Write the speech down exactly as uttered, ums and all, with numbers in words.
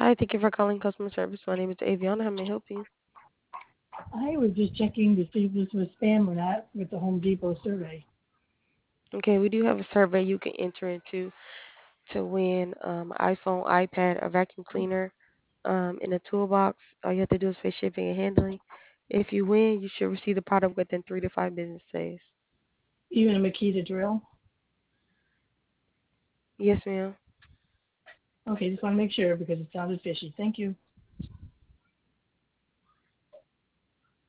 Hi, thank you for calling customer service. My name is Aviana. How may I help you? I was just checking to see if this was spam or not with the Home Depot survey. Okay, we do have a survey you can enter into to win um, iPhone, iPad, a vacuum cleaner, um, in a toolbox. All you have to do is pay shipping and handling. If you win, you should receive the product within three to five business days. Even a Makita drill. Yes, ma'am. Okay, just want to make sure because it sounded fishy. Thank you.